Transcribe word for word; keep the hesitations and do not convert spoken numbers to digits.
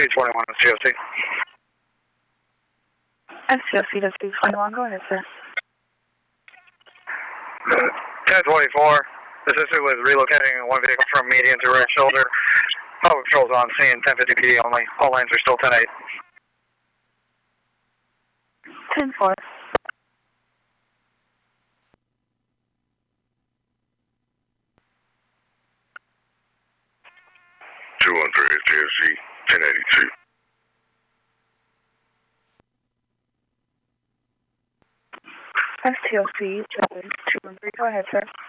C twenty-one, it's G O C. S G O C to C twenty-one, go ahead, sir. ten twenty-four, assisted with relocating one vehicle from median to right shoulder. Highway patrols on scene, ten fifty P D only. All lanes are still ten eight. ten four. two one three, G O C, ten eighty-two. S T O C, two one three, go ahead, sir.